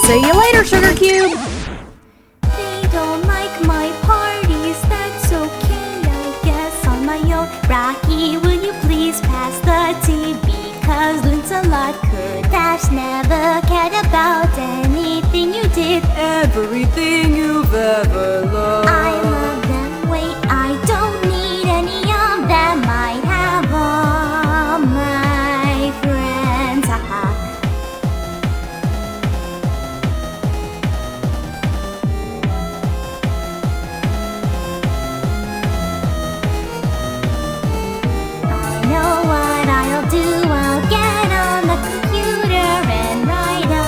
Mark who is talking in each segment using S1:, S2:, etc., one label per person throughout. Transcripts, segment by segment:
S1: See you later, Sugar Cube.
S2: They don't like my parties, that's okay, I guess on my own. Rocky, will you please pass the tea? Because Lancelot could dash never cared about anything you did.
S1: Everything you've ever loved.
S2: I love them, wait, I don't need any of them. Might have all my friends, haha. I know what I'll do, I'll get on the computer and write a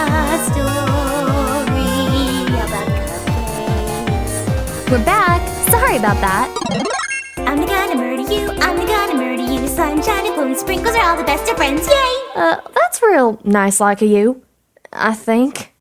S2: story about cupcakes.
S1: We're back. Sorry about that.
S2: I'm the gonna murder you, I'm the gonna murder you. Sunshine and pony sprinkles are all the best of friends, yay!
S1: That's real nice like of you, I think.